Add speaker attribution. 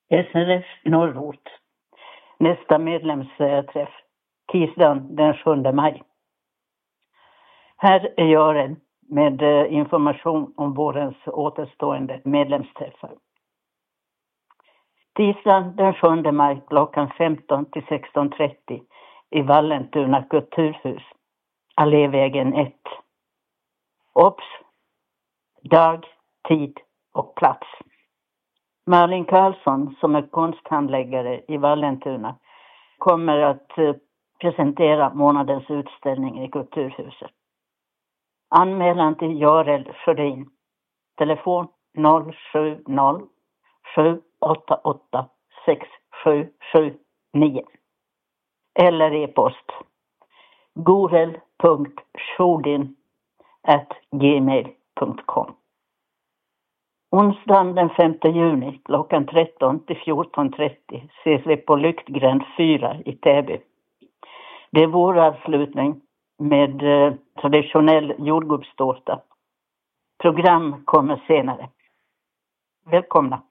Speaker 1: SRF Norrort. Nästa medlemsträff. Tisdagen den 7 maj. Här är Görel med information om vårens återstående medlemsträffar. Tisdagen den 7 maj klockan 15 till 16:30 i Vallentuna kulturhus. Allévägen 1. Obs! Dag, tid och plats. Malin Karlsson som är konsthandläggare i Vallentuna kommer att presentera månadens utställning i kulturhuset. Anmälan till Görel Sjödin. Telefon 070 788 6779. Eller e-post gorel.shodin@gmail.com. Onsdagen den 5 juni klockan 13 till 14:30 ses vi på Lyktgränd 4 i Täby. Det är våravslutning med traditionell jordgubbstårta. Program kommer senare. Välkomna!